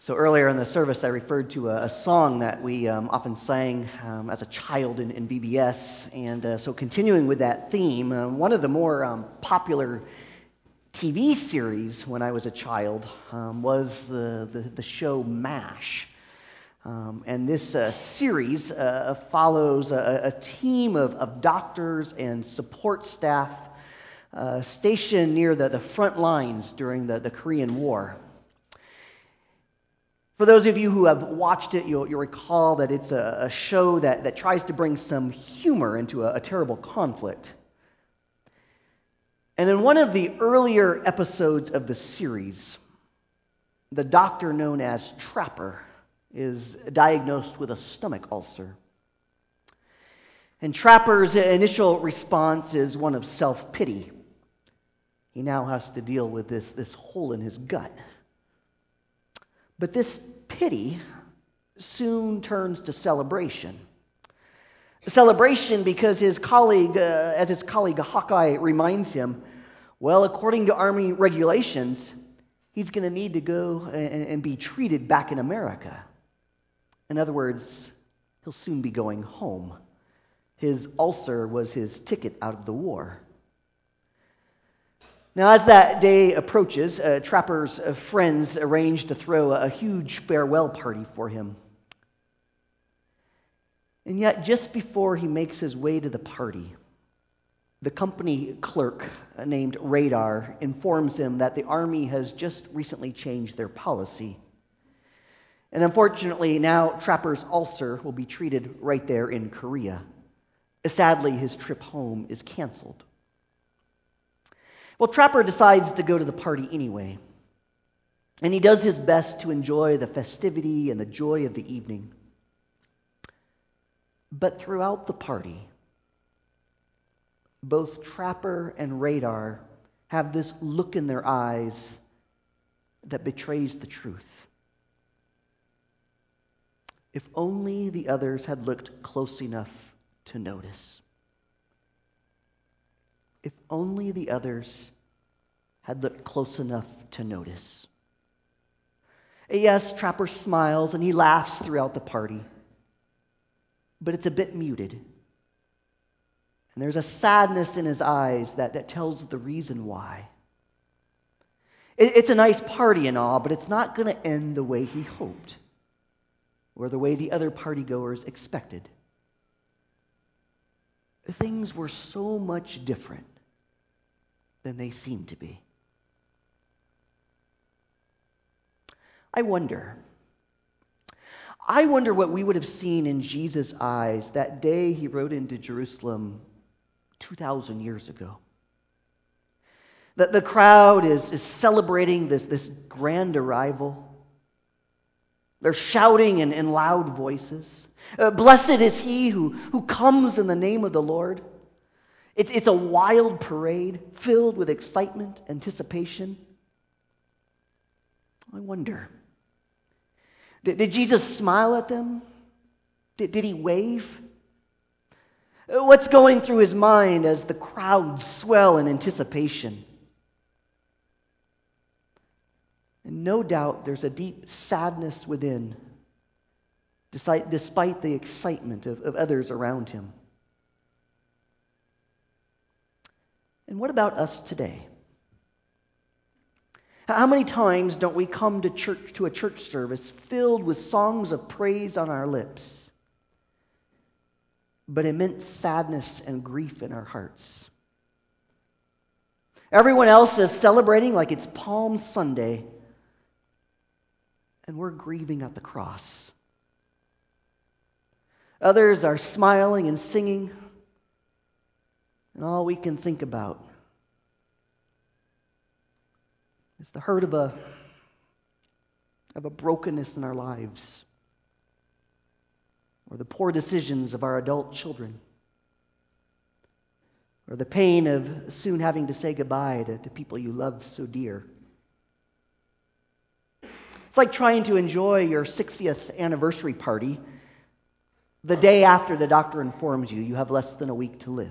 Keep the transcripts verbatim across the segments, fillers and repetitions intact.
So earlier in the service, I referred to a, a song that we um, often sang um, as a child in, in V B S. And uh, so continuing with that theme, uh, one of the more um, popular T V series when I was a child um, was the, the, the show MASH. Um, and this uh, series uh, follows a, a team of, of doctors and support staff uh, stationed near the, the front lines during the, the Korean War. For those of you who have watched it, you'll, you'll recall that it's a, a show that, that tries to bring some humor into a, a terrible conflict. And in one of the earlier episodes of the series, the doctor known as Trapper is diagnosed with a stomach ulcer. And Trapper's initial response is one of self-pity. He now has to deal with this, this hole in his gut. But this pity soon turns to celebration. Celebration because his colleague, uh, as his colleague Hawkeye reminds him, well, according to Army regulations, he's going to need to go and, and be treated back in America. In other words, he'll soon be going home. His ulcer was his ticket out of the war. Now, as that day approaches, uh, Trapper's uh, friends arrange to throw a, a huge farewell party for him. And yet, just before he makes his way to the party, the company clerk uh, named Radar informs him that the Army has just recently changed their policy. And unfortunately, now Trapper's ulcer will be treated right there in Korea. Sadly, his trip home is canceled. Well, Trapper decides to go to the party anyway. And he does his best to enjoy the festivity and the joy of the evening. But throughout the party, both Trapper and Radar have this look in their eyes that betrays the truth. If only the others had looked close enough to notice. If only the others had looked close enough to notice. Yes, Trapper smiles and he laughs throughout the party, but it's a bit muted. And there's a sadness in his eyes that, that tells the reason why. It, it's a nice party and all, but it's not going to end the way he hoped, or the way the other partygoers expected. Things were so much different than they seemed to be. I wonder, I wonder what we would have seen in Jesus' eyes that day he rode into Jerusalem two thousand years ago. The, the crowd is, is celebrating this, this grand arrival. They're shouting in, in loud voices. Uh, Blessed is he who, who comes in the name of the Lord. It's, it's a wild parade filled with excitement, anticipation. I wonder, did, did Jesus smile at them? Did, did he wave? Uh, What's going through his mind as the crowds swell in anticipation? And no doubt there's a deep sadness within, despite, despite the excitement of, of others around him. And what about us today? How many times don't we come to church to a church service filled with songs of praise on our lips, but immense sadness and grief in our hearts? Everyone else is celebrating like it's Palm Sunday, and we're grieving at the cross. Others are smiling and singing, and all we can think about is the hurt of a, of a brokenness in our lives, or the poor decisions of our adult children, or the pain of soon having to say goodbye to, to people you love so dear. It's like trying to enjoy your sixtieth anniversary party the day after the doctor informs you you have less than a week to live.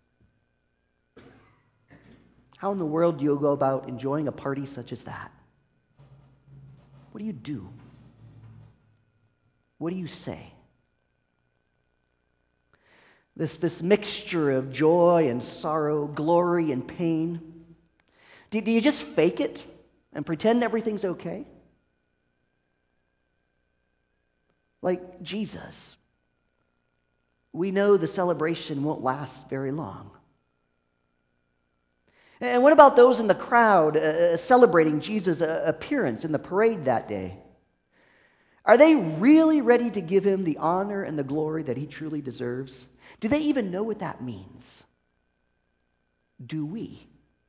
How in the world do you go about enjoying a party such as that? What do you do? What do you say? This, this mixture of joy and sorrow, glory and pain. Do, do you just fake it and pretend everything's okay? Like Jesus, we know the celebration won't last very long. And what about those in the crowd uh, celebrating Jesus' uh, appearance in the parade that day? Are they really ready to give him the honor and the glory that he truly deserves? Do they even know what that means? Do we?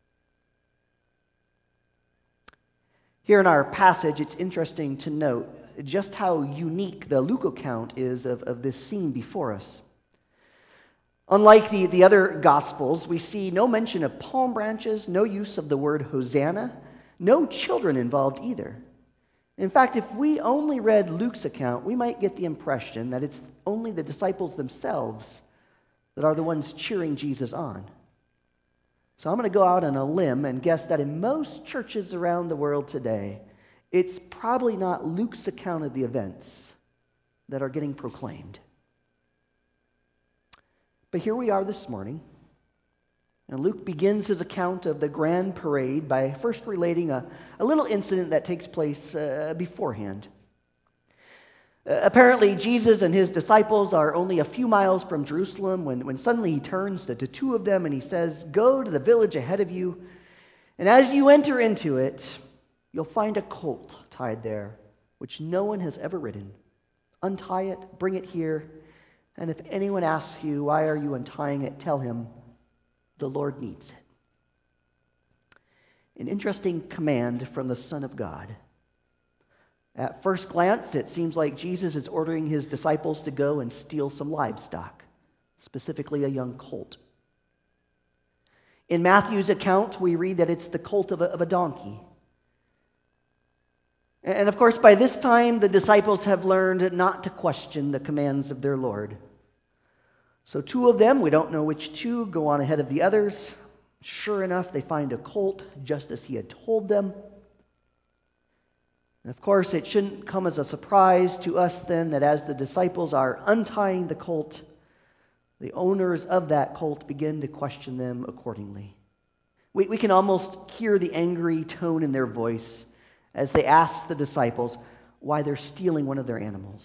Here in our passage, it's interesting to note just how unique the Luke account is of, of this scene before us. Unlike the, the other Gospels, we see no mention of palm branches, no use of the word Hosanna, no children involved either. In fact, if we only read Luke's account, we might get the impression that it's only the disciples themselves that are the ones cheering Jesus on. So I'm going to go out on a limb and guess that in most churches around the world today, it's probably not Luke's account of the events that are getting proclaimed. But here we are this morning, and Luke begins his account of the grand parade by first relating a, a little incident that takes place uh, beforehand. Uh, apparently, Jesus and his disciples are only a few miles from Jerusalem when, when suddenly he turns to, to two of them and he says, "Go to the village ahead of you, and as you enter into it, you'll find a colt tied there, which no one has ever ridden. Untie it, bring it here, and if anyone asks you, 'Why are you untying it?' tell him, 'The Lord needs it.'" An interesting command from the Son of God. At first glance, it seems like Jesus is ordering his disciples to go and steal some livestock, specifically a young colt. In Matthew's account, we read that it's the colt of a, of a donkey. And of course, by this time, the disciples have learned not to question the commands of their Lord. So two of them, we don't know which two, go on ahead of the others. Sure enough, they find a colt just as he had told them. And of course, it shouldn't come as a surprise to us then that as the disciples are untying the colt, the owners of that colt begin to question them accordingly. We, we can almost hear the angry tone in their voice as they ask the disciples why they're stealing one of their animals.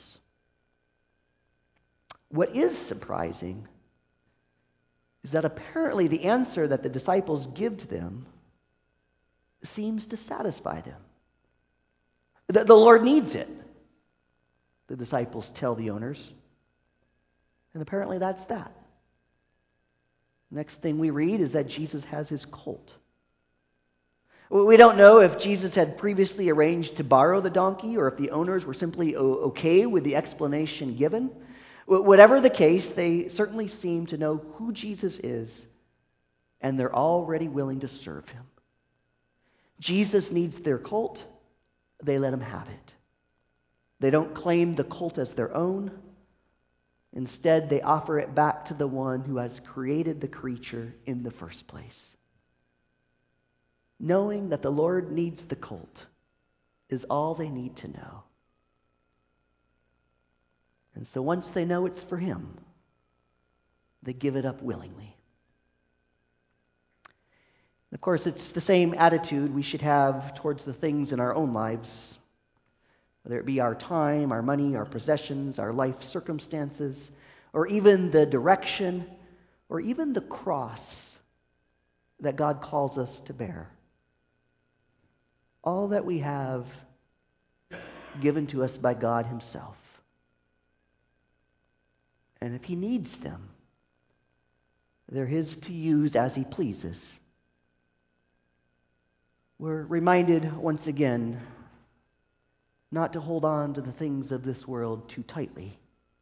What is surprising is that apparently the answer that the disciples give to them seems to satisfy them. The, the Lord needs it, the disciples tell the owners. And apparently that's that. Next thing we read is that Jesus has his colt. We don't know if Jesus had previously arranged to borrow the donkey or if the owners were simply okay with the explanation given. Whatever the case, they certainly seem to know who Jesus is, and they're already willing to serve him. Jesus needs their colt. They let him have it. They don't claim the colt as their own. Instead, they offer it back to the one who has created the creature in the first place. Knowing that the Lord needs the colt is all they need to know. And so once they know it's for him, they give it up willingly. Of course, it's the same attitude we should have towards the things in our own lives, whether it be our time, our money, our possessions, our life circumstances, or even the direction, or even the cross that God calls us to bear. All that we have given to us by God himself. And if he needs them, they're his to use as he pleases. We're reminded once again not to hold on to the things of this world too tightly.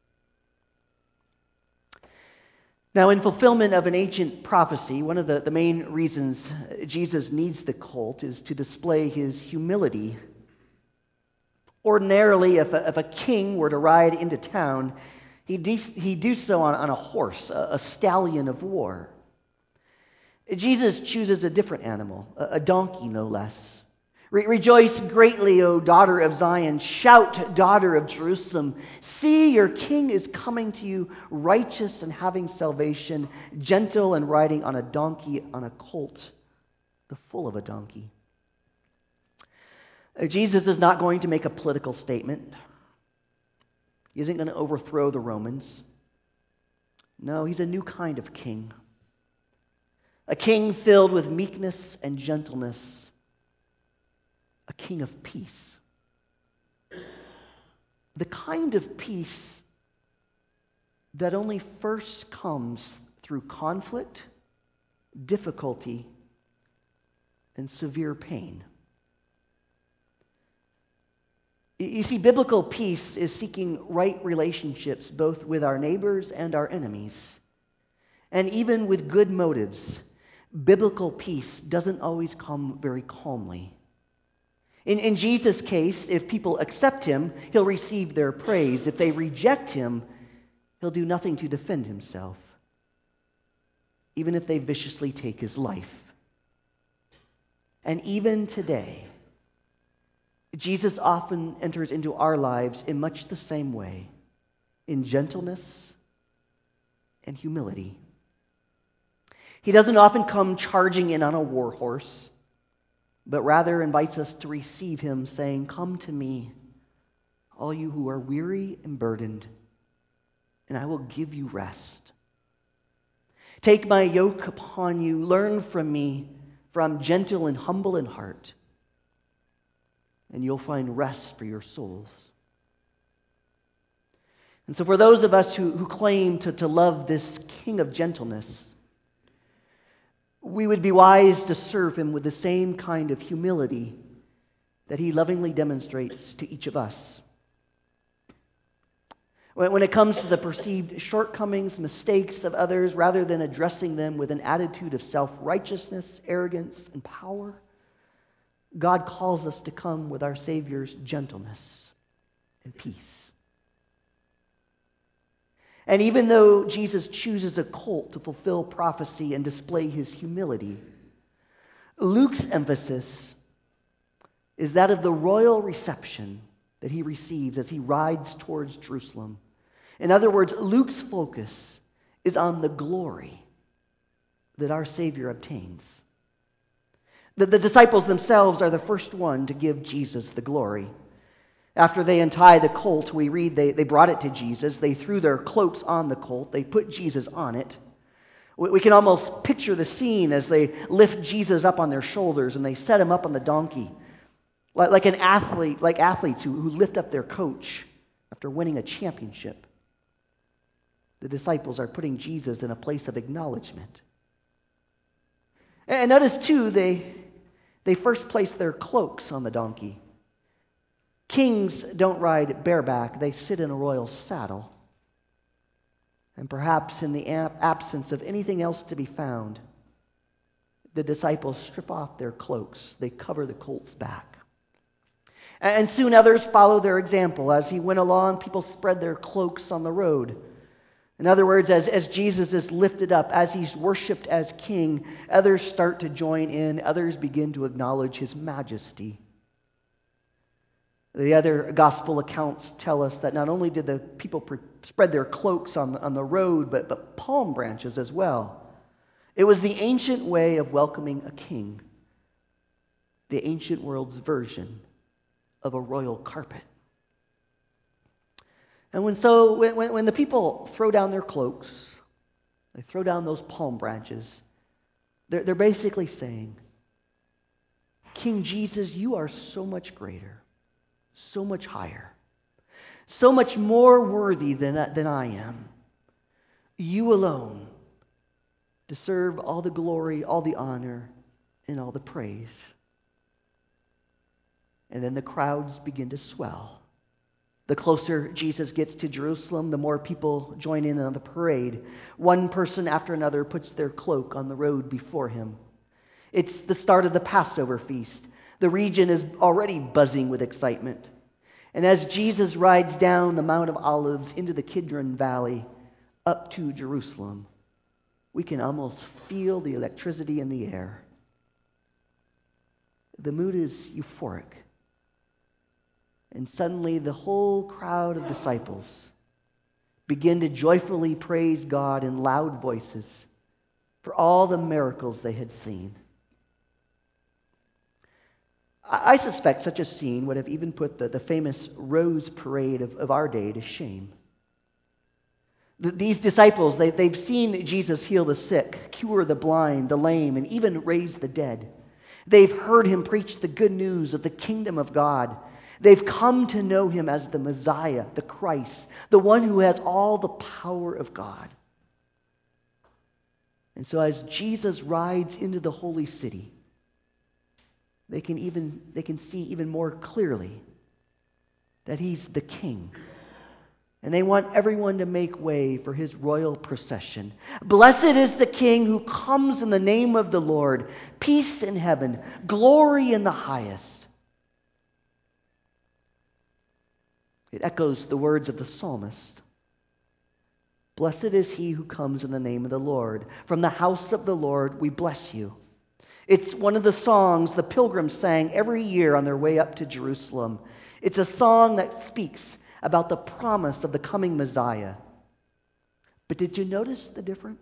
Now, in fulfillment of an ancient prophecy, one of the, the main reasons Jesus needs the colt is to display his humility. Ordinarily, if a, if a king were to ride into town, he'd do, he'd do so on, on a horse, a, a stallion of war. Jesus chooses a different animal, a, a donkey no less, Re- Rejoice greatly, O daughter of Zion. Shout, daughter of Jerusalem. See, your king is coming to you, righteous and having salvation, gentle and riding on a donkey, on a colt, the foal of a donkey. Uh, Jesus is not going to make a political statement. He isn't going to overthrow the Romans. No, he's a new kind of king. A king filled with meekness and gentleness. A king of peace. The kind of peace that only first comes through conflict, difficulty, and severe pain. You see, biblical peace is seeking right relationships both with our neighbors and our enemies. And even with good motives, biblical peace doesn't always come very calmly. In, in Jesus' case, if people accept him, he'll receive their praise. If they reject him, he'll do nothing to defend himself, even if they viciously take his life. And even today, Jesus often enters into our lives in much the same way, in gentleness and humility. He doesn't often come charging in on a war horse, but rather invites us to receive him, saying, "Come to me, all you who are weary and burdened, and I will give you rest. Take my yoke upon you, learn from me, for I'm gentle and humble in heart, and you'll find rest for your souls." And so for those of us who, who claim to, to love this King of gentleness, we would be wise to serve him with the same kind of humility that he lovingly demonstrates to each of us. When it comes to the perceived shortcomings, mistakes of others, rather than addressing them with an attitude of self-righteousness, arrogance, and power, God calls us to come with our Savior's gentleness and peace. And even though Jesus chooses a colt to fulfill prophecy and display his humility, Luke's emphasis is that of the royal reception that he receives as he rides towards Jerusalem. In other words, Luke's focus is on the glory that our Savior obtains. The, the disciples themselves are the first one to give Jesus the glory. After they untie the colt, we read they, they brought it to Jesus. They threw their cloaks on the colt. They put Jesus on it. We, we can almost picture the scene as they lift Jesus up on their shoulders and they set him up on the donkey. Like, like an athlete, like athletes who, who lift up their coach after winning a championship. The disciples are putting Jesus in a place of acknowledgement. And notice too, they, they first place their cloaks on the donkey. Kings don't ride bareback, they sit in a royal saddle. And perhaps in the absence of anything else to be found, the disciples strip off their cloaks. They cover the colt's back. And soon others follow their example. As he went along, people spread their cloaks on the road. In other words, as, as Jesus is lifted up, as he's worshipped as king, others start to join in. Others begin to acknowledge his majesty. The other gospel accounts tell us that not only did the people pre- spread their cloaks on the, on the road, but, but palm branches as well. It was the ancient way of welcoming a king, the ancient world's version of a royal carpet. And when so when, when the people throw down their cloaks, they throw down those palm branches, they're, they're basically saying, "King Jesus, you are so much greater, so much higher, so much more worthy than, than I am. You alone deserve all the glory, all the honor, and all the praise." And then the crowds begin to swell. The closer Jesus gets to Jerusalem, the more people join in on the parade. One person after another puts their cloak on the road before him. It's the start of the Passover feast. The region is already buzzing with excitement. And as Jesus rides down the Mount of Olives into the Kidron Valley up to Jerusalem, we can almost feel the electricity in the air. the mood is euphoric. And suddenly the whole crowd of disciples begin to joyfully praise God in loud voices for all the miracles they had seen. I suspect such a scene would have even put the, the famous Rose Parade of, of our day to shame. The, these disciples, they, they've seen Jesus heal the sick, cure the blind, the lame, and even raise the dead. They've heard him preach the good news of the kingdom of God. They've come to know him as the Messiah, the Christ, the one who has all the power of God. And so as Jesus rides into the holy city, they can even they can see even more clearly that he's the king. And they want everyone to make way for his royal procession. Blessed is the King who comes in the name of the Lord. Peace in heaven, glory in the highest. It echoes the words of the psalmist. Blessed is he who comes in the name of the Lord. From the house of the Lord we bless you. It's one of the songs the pilgrims sang every year on their way up to Jerusalem. It's a song that speaks about the promise of the coming Messiah. But did you notice the difference?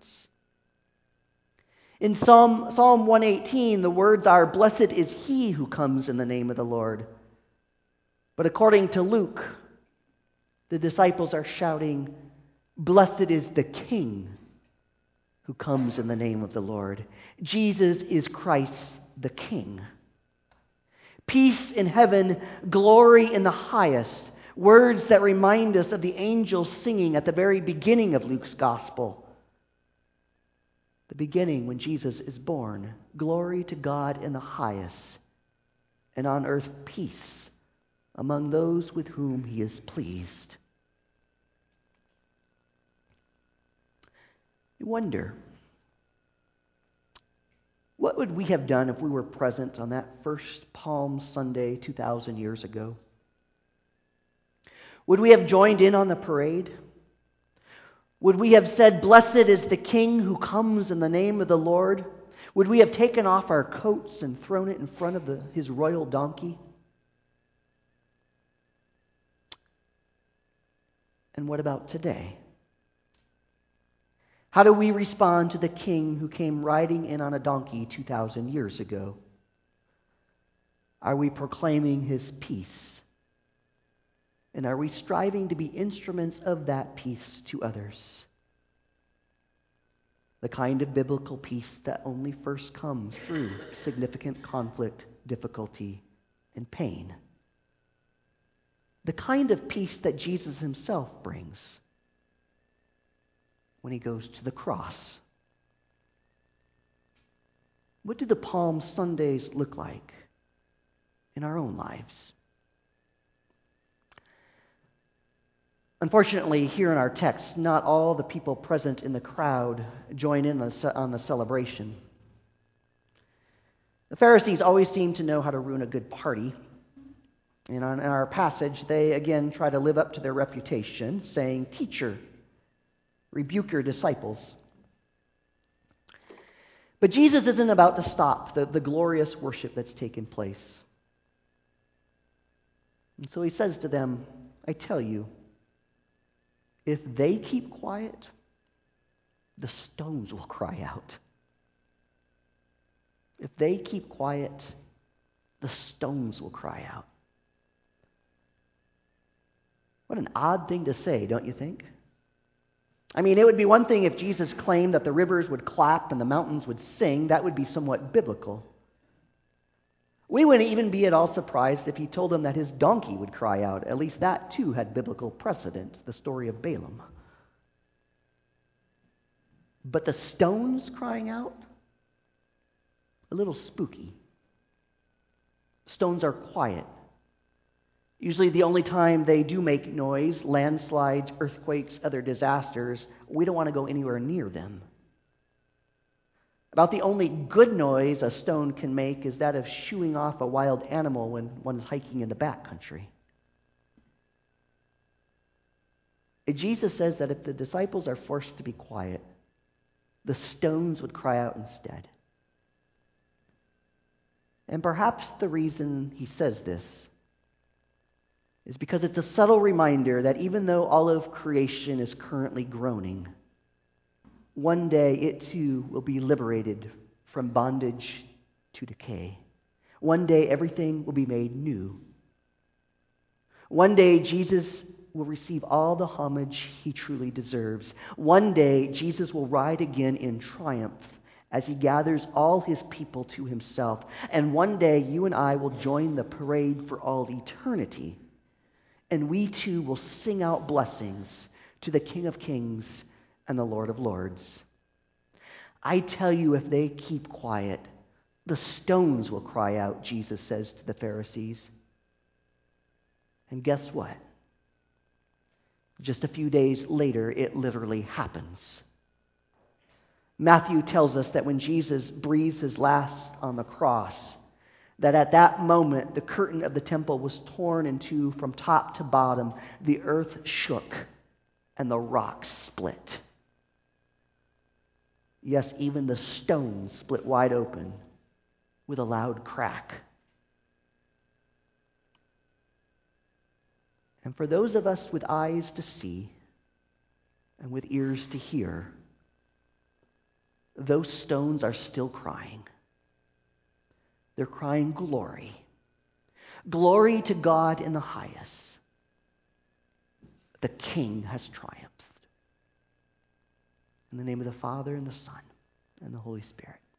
In Psalm, Psalm one eighteen, the words are, Blessed is he who comes in the name of the Lord. But according to Luke, the disciples are shouting, Blessed is the King who comes in the name of the Lord. Jesus is Christ the King. Peace in heaven, glory in the highest. Words that remind us of the angels singing at the very beginning of Luke's gospel. The beginning when Jesus is born. Glory to God in the highest, and on earth peace among those with whom he is pleased. You wonder, what would we have done if we were present on that first Palm Sunday two thousand years ago? Would we have joined in on the parade? Would we have said, Blessed is the King who comes in the name of the Lord? Would we have taken off our coats and thrown it in front of the, his royal donkey? And what about today? How do we respond to the King who came riding in on a donkey two thousand years ago? Are we proclaiming his peace? And are we striving to be instruments of that peace to others? The kind of biblical peace that only first comes through significant conflict, difficulty, and pain. The kind of peace that Jesus himself brings when he goes to the cross. What do the Palm Sundays look like in our own lives? Unfortunately, here in our text, not all the people present in the crowd join in on the celebration. The Pharisees always seem to know how to ruin a good party. And in our passage, they again try to live up to their reputation, saying, Teacher, rebuke your disciples. But Jesus isn't about to stop the, the glorious worship that's taken place. And so he says to them, I tell you, if they keep quiet, the stones will cry out. If they keep quiet, the stones will cry out. What an odd thing to say, don't you think? I mean, it would be one thing if Jesus claimed that the rivers would clap and the mountains would sing. That would be somewhat biblical. We wouldn't even be at all surprised if he told them that his donkey would cry out. At least that, too, had biblical precedent, the story of Balaam. But the stones crying out? A little spooky. Stones are quiet. Usually the only time they do make noise, landslides, earthquakes, other disasters, we don't want to go anywhere near them. About the only good noise a stone can make is that of shooing off a wild animal when one is hiking in the backcountry. Jesus says that if the disciples are forced to be quiet, the stones would cry out instead. And perhaps the reason he says this is because it's a subtle reminder that even though all of creation is currently groaning, one day it too will be liberated from bondage to decay. One day everything will be made new. One day Jesus will receive all the homage he truly deserves. One day Jesus will ride again in triumph as he gathers all his people to himself. And one day you and I will join the parade for all eternity. And we too will sing out blessings to the King of Kings and the Lord of Lords. I tell you, if they keep quiet, the stones will cry out, Jesus says to the Pharisees. And guess what? Just a few days later, it literally happens. Matthew tells us that when Jesus breathes his last on the cross, that at that moment the curtain of the temple was torn in two from top to bottom. The earth shook and the rocks split. Yes, even the stones split wide open with a loud crack. And for those of us with eyes to see and with ears to hear, those stones are still crying. They're crying glory. Glory to God in the highest. The King has triumphed. In the name of the Father, and the Son, and the Holy Spirit.